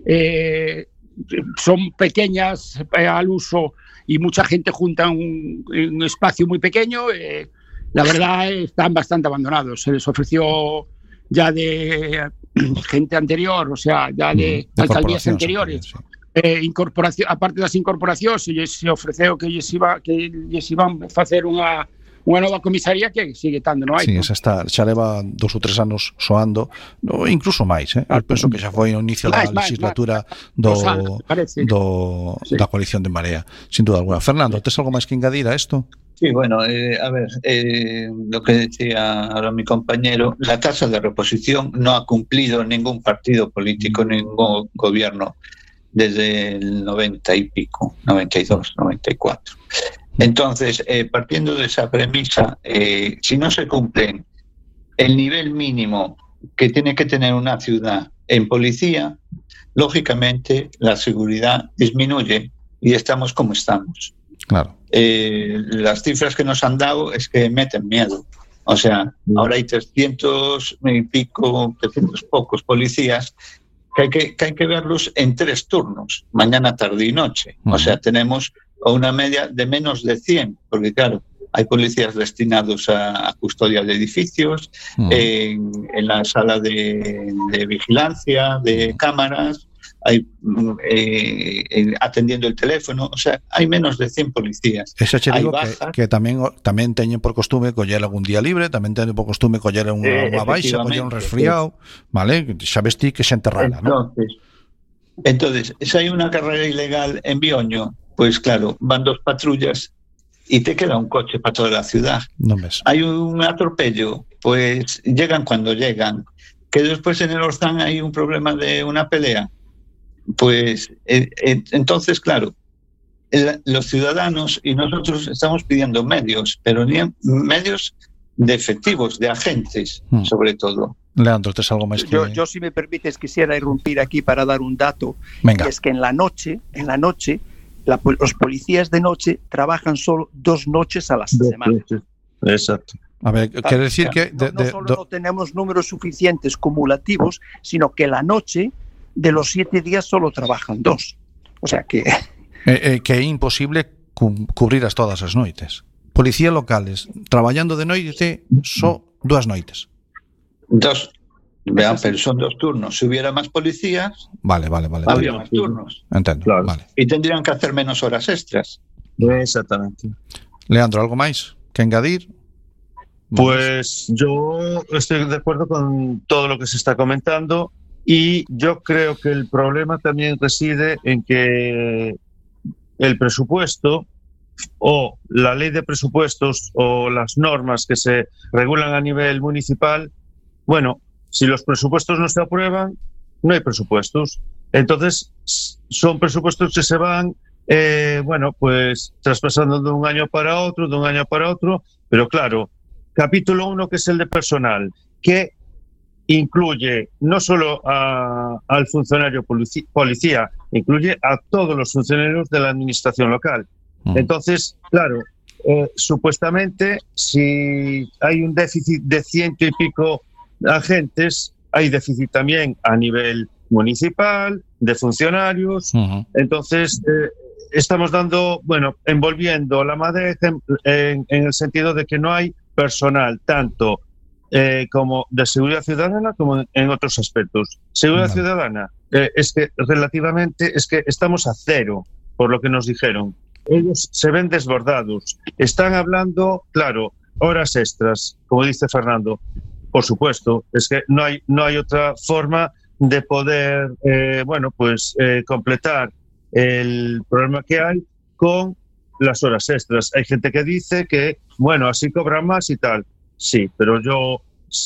son pequeñas al uso y mucha gente junta en un espacio muy pequeño. La verdad, están bastante abandonados. Se les ofreció ya de gente anterior, o sea, ya de alcaldías anteriores, incorporación, aparte das incorporacións, se ofreceu que lles iban a facer unha nova comisaría que sigue estando, non hai? Sí, xa leva 2 ou 3 anos soando, incluso máis, Eu penso que xa foi no inicio da legislatura da coalición de Marea, sin duda alguna. Fernando, tes algo máis que engadir a isto? Sí, bueno, a ver, lo que decía ahora mi compañero, la tasa de reposición no ha cumplido ningún partido político, ningún gobierno desde el 90 y pico, 92, 94. Entonces, partiendo de esa premisa, si no se cumple el nivel mínimo que tiene que tener una ciudad en policía, lógicamente la seguridad disminuye y estamos como estamos. Claro. Las cifras que nos han dado es que meten miedo. O sea, ahora hay 300 y pico, 300 pocos policías que hay que verlos en 3 turnos, mañana, tarde y noche. O sea, tenemos una media de menos de 100, porque claro, hay policías destinados a custodia de edificios, en la sala de vigilancia, de cámaras, hay atendiendo el teléfono, o sea, hay menos de 100 policías. Eso che digo que tamén teñen por costume coller algún día libre, tamén teñen por costume coller unha baixa, coller un resfriado, vale? Xa ves ti que xente rara, ¿no? Entonces, si hay una carrera ilegal en Bioño, pues claro, van 2 patrullas y te queda un coche para toda la ciudad. No ves. Hay un atropello, pues llegan cuando llegan. Que después en el Orzán hay un problema de una pelea. Pues entonces, claro, los ciudadanos y nosotros estamos pidiendo medios, pero ni medios de efectivos, de agentes, sobre todo. Leandro, ¿tienes algo más que...? Yo, si me permites, quisiera irrumpir aquí para dar un dato. Venga. Y es que en la noche, los policías de noche trabajan solo 2 noches a la semana. Exacto. A ver, quiere decir que... No solo no tenemos números suficientes cumulativos, sino que la noche, de los 7 días, solo trabajan 2. O sea que... que é imposible cubrir todas as noites. Policías locales traballando de noite só 2 noites. 2. Vean, pero son 2 turnos. Si hubiera más policías, vale. habría más turnos. Entiendo, claro. Vale. Y tendrían que hacer menos horas extras. Exactamente. Leandro, ¿algo máis que engadir? Pues yo estoy de acuerdo con todo lo que se está comentando y yo creo que el problema también reside en que el presupuesto o la ley de presupuestos o las normas que se regulan a nivel municipal, bueno, si los presupuestos no se aprueban, no hay presupuestos. Entonces, son presupuestos que se van, pues traspasando de un año para otro, pero claro, capítulo 1, que es el de personal, que incluye no solo al funcionario policía, incluye a todos los funcionarios de la administración local. Entonces, claro, supuestamente, si hay un déficit de 100 y pico agentes, hay déficit también a nivel municipal, de funcionarios. Entonces, estamos envolviendo la madeja en el sentido de que no hay personal, tanto como de seguridad ciudadana como en otros aspectos. Seguridad ciudadana, es que relativamente, estamos a 0, por lo que nos dijeron. Ellos se ven desbordados. Están hablando, claro, horas extras, como dice Fernando. Por supuesto, es que no hay otra forma de poder, completar el problema que hay con las horas extras. Hay gente que dice que, así cobran más y tal. Sí, pero yo,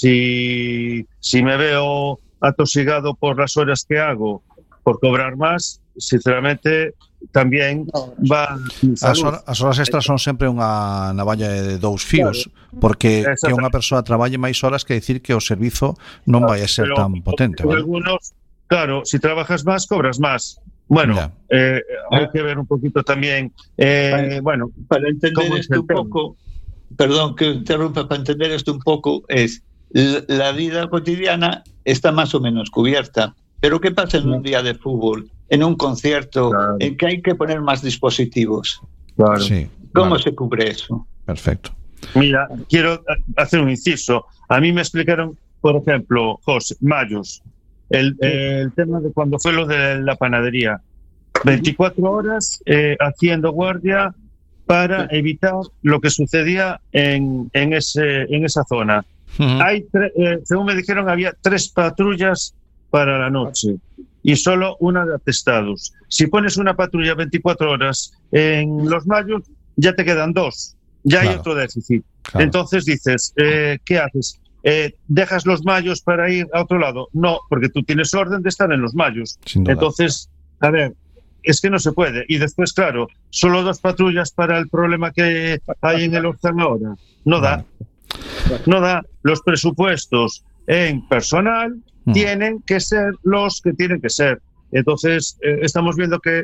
si me veo atosigado por las horas que hago, por cobrar más, sinceramente, también va... As horas extras son sempre unha navalla de 2 fios, porque que unha persoa traballe máis horas que decir que o servizo non vai a ser tan potente. ¿Vale? Algunos, claro, si trabajas más, cobras más. Bueno, hay que ver un poquito también, para entender esto un poco, perdón que interrumpa, para entender esto un poco, es la vida cotidiana está más o menos cubierta, pero ¿qué pasa en un día de fútbol, en un concierto, en que hay que poner más dispositivos? Claro. Sí, ¿Cómo se cubre eso? Perfecto. Mira, quiero hacer un inciso. A mí me explicaron, por ejemplo, José Mayos, el tema de cuando fue lo de la panadería. 24 horas haciendo guardia para evitar lo que sucedía en esa zona. Hay según me dijeron, había 3 patrullas para la noche y solo una de atestados. Si pones una patrulla 24 horas en Los Mayos, ya te quedan 2. Ya hay otro déficit. Claro. Entonces dices, ¿qué haces? ¿Dejas Los Mayos para ir a otro lado? No, porque tú tienes orden de estar en Los Mayos. Entonces, a ver, es que no se puede. Y después, claro, solo 2 patrullas para el problema que hay en el Orzán ahora. No da. No da. Los presupuestos en personal tienen que ser los que tienen que ser. Entonces, estamos viendo que,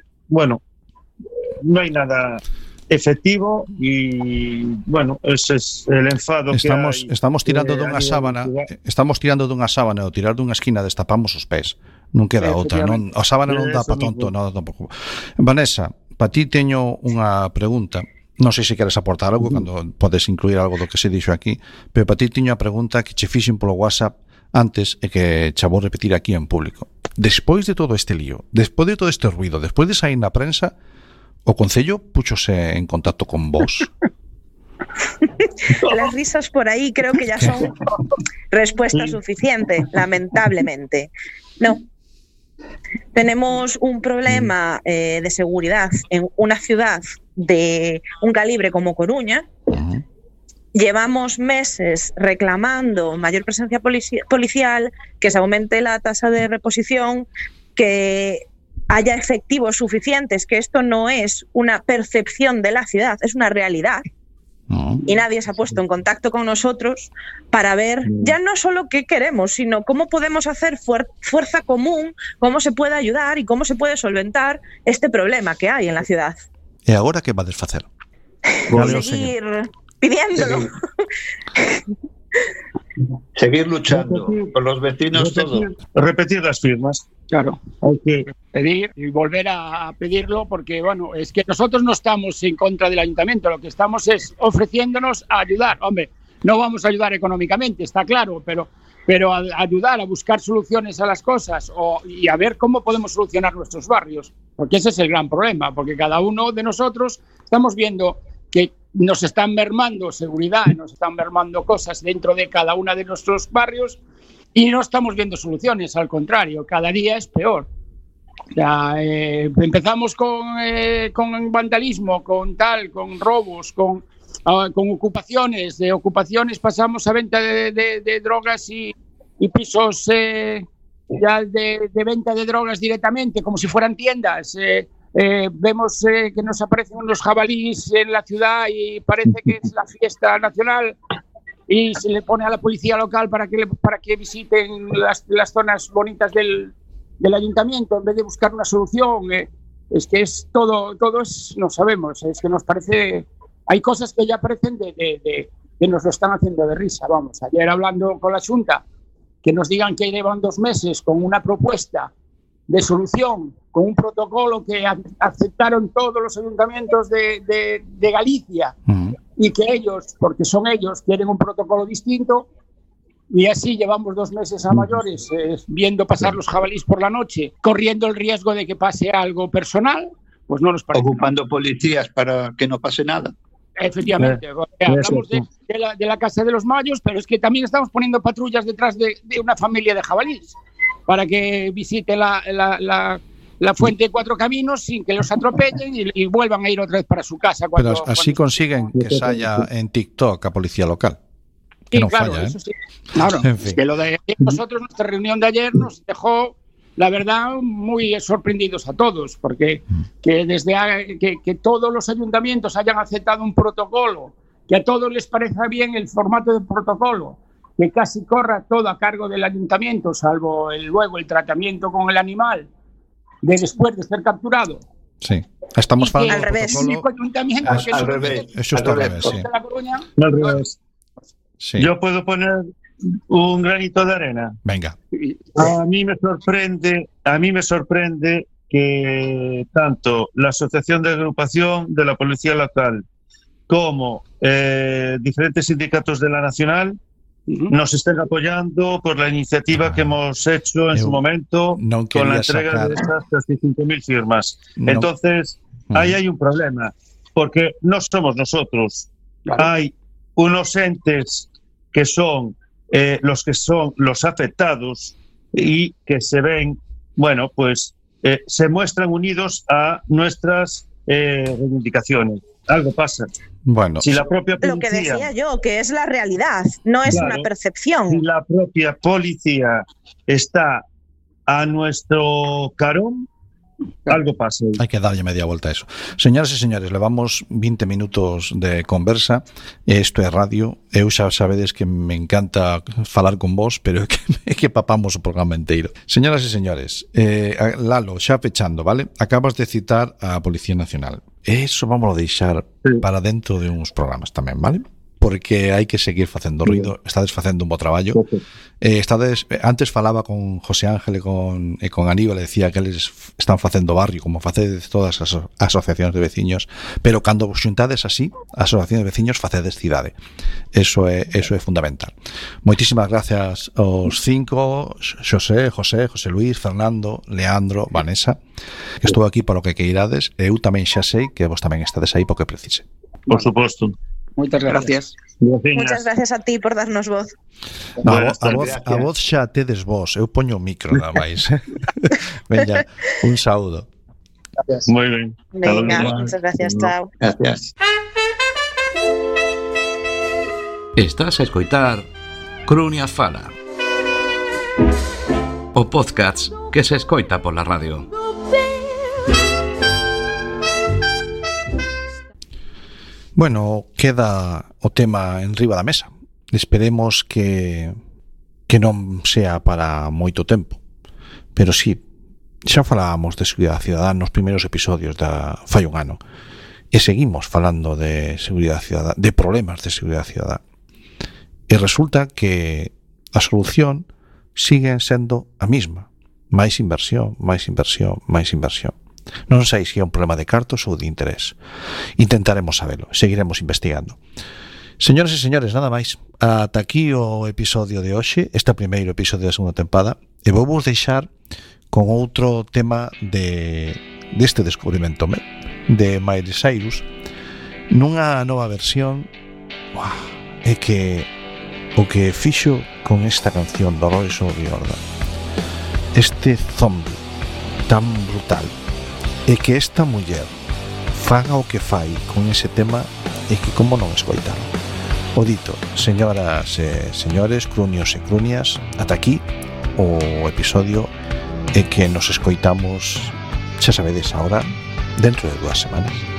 no hay nada efectivo y, ese es el enfado que hay. Estamos tirando dunha sábana, ou tirar dunha esquina destapamos os pés. Non queda outra, non, a sábana non dá para tonto, nada tampouco. Vanessa, para ti teño unha pregunta. Non sei se queres aportar algo, cando podes incluir algo do que se dixo aquí, pero para ti teño a pregunta que che fixen polo WhatsApp antes e que che vou repetir aquí en público. Despois de todo este lío, despois de todo este ruido, despois de sair na prensa, o Concello púchose en contacto con vos? Las risas por ahí creo que ya son respuesta suficiente, lamentablemente. No. Tenemos un problema de seguridad en una ciudad de un calibre como Coruña. Llevamos meses reclamando mayor presencia policial, que se aumente la tasa de reposición, que haya efectivos suficientes, que esto no es una percepción de la ciudad, es una realidad. Y nadie se ha puesto en contacto con nosotros para ver ya no solo qué queremos, sino cómo podemos hacer fuerza común, cómo se puede ayudar y cómo se puede solventar este problema que hay en la ciudad. ¿Y ahora qué vades facer? Seguir pidiéndolo. Seguir luchando con los vecinos, todo. Repetir las firmas. Claro, hay que pedir y volver a pedirlo porque, bueno, es que nosotros no estamos en contra del ayuntamiento, lo que estamos es ofreciéndonos a ayudar. Hombre, no vamos a ayudar económicamente, está claro, pero a ayudar a buscar soluciones a las cosas y a ver cómo podemos solucionar nuestros barrios, porque ese es el gran problema, porque cada uno de nosotros estamos viendo que nos están mermando seguridad, nos están mermando cosas dentro de cada uno de nuestros barrios y no estamos viendo soluciones, al contrario, cada día es peor. Ya, empezamos con vandalismo, con robos, con ocupaciones. De ocupaciones pasamos a venta de drogas y pisos ya de venta de drogas directamente, como si fueran tiendas. Vemos que nos aparecen unos jabalíes en la ciudad y parece que es la fiesta nacional y se le pone a la policía local para que visiten las zonas bonitas del ayuntamiento en vez de buscar una solución. Es que es todo es, no sabemos, es que nos parece, hay cosas que ya parecen que nos lo están haciendo de risa. Vamos, ayer hablando con la Junta, que nos digan que llevan 2 meses con una propuesta de solución, con un protocolo que aceptaron todos los ayuntamientos de Galicia, y que ellos, porque son ellos, quieren un protocolo distinto, y así llevamos 2 meses a mayores viendo pasar los jabalíes por la noche, corriendo el riesgo de que pase algo personal, pues no nos parece. Ocupando nada. Policías para que no pase nada. Efectivamente, hablamos de la Casa de los Mayos, pero es que también estamos poniendo patrullas detrás de una familia de jabalíes para que visite la fuente de 4 Caminos sin que los atropellen y vuelvan a ir otra vez para su casa. Pero así consiguen que se haya en TikTok a policía local. Que sí, no claro, falla, eso sí. Claro, en fin. Es que lo de nosotros, nuestra reunión de ayer nos dejó, la verdad, muy sorprendidos a todos, porque que todos los ayuntamientos hayan aceptado un protocolo, que a todos les parezca bien el formato del protocolo, que casi corra todo a cargo del ayuntamiento, salvo luego el tratamiento con el animal, después de ser capturado. Sí, estamos hablando al revés. Al revés. Eso está al revés, sí. Al revés. Sí. Yo puedo poner un granito de arena. Venga. A mí me sorprende que tanto la Asociación de Agrupación de la Policía Local como diferentes sindicatos de la Nacional nos estén apoyando por la iniciativa que hemos hecho en su momento con la entrega de esas 35.000 firmas. Entonces, ahí hay un problema, porque no somos nosotros. Hay unos entes que son los afectados y que se ven, bueno, pues se muestran unidos a nuestras reivindicaciones. Algo pasa. Bueno, si la propia policía, lo que decía yo, que es la realidad, no es una percepción. Si la propia policía está a nuestro carón, algo pasa. Hai que darlle media volta a eso. Señoras e señores, levamos 20 minutos de conversa. Isto é radio. Eu xa sabedes que me encanta falar con vos, pero é que papamos o programa inteiro. Señoras e señores, Lalo, xa pechando, vale? Acabas de citar a Policía Nacional. Eso vamos a deixar para dentro de uns programas tamén, vale? Porque hai que seguir facendo ruido. Estades facendo un bo traballo. Antes falaba con José Ángel e con Aníbal, decía que eles están facendo barrio como facedes todas as asociacións de veciños, pero cando vos xuntades así, as asociacións de veciños facedes cidade. Eso é fundamental. Moitísimas gracias aos 5, José Luís, Fernando, Leandro, Vanessa, que estou aquí para o que queirades. Eu tamén xa sei que vos tamén estades aí porque precise. Por suposto. Muchas gracias. Muchas gracias a ti por darnos voz. No, a voz xa tedes vos. Eu poño o micro nada máis. Venga, un saúdo. Gracias. Muy bien. Venga, muchas gracias, chao. Gracias. Estás a escoitar Crunia Fala, o podcast que se escoita pola radio. Bueno, queda o tema en riba da mesa. Esperemos que non sea para moito tempo. Pero sí, xa falábamos de seguridade cidadá nos primeiros episodios da fai un ano. E seguimos falando de seguridade cidadá, de problemas de seguridade cidadá. E resulta que a solución sigue sendo a mesma. máis inversión, máis inversión, máis inversión. Non sei se é un problema de cartos ou de interés. Intentaremos sabelo, seguiremos investigando. Señores e señores, nada máis. Ata aquí o episodio de hoxe, este primeiro episodio da segunda tempada, e vou vos deixar con outro tema deste descubrimento de Miley Cyrus nunha nova versión. É que o que fixo con esta canción Dolores O'Riordan, este zombie tan brutal, e que esta muller faga o que fai con ese tema, e que como non escoitalo. O dito, señoras e señores, crunios e crunias, ata aquí o episodio, e que nos escoitamos, xa sabedes, ahora dentro de 2 semanas.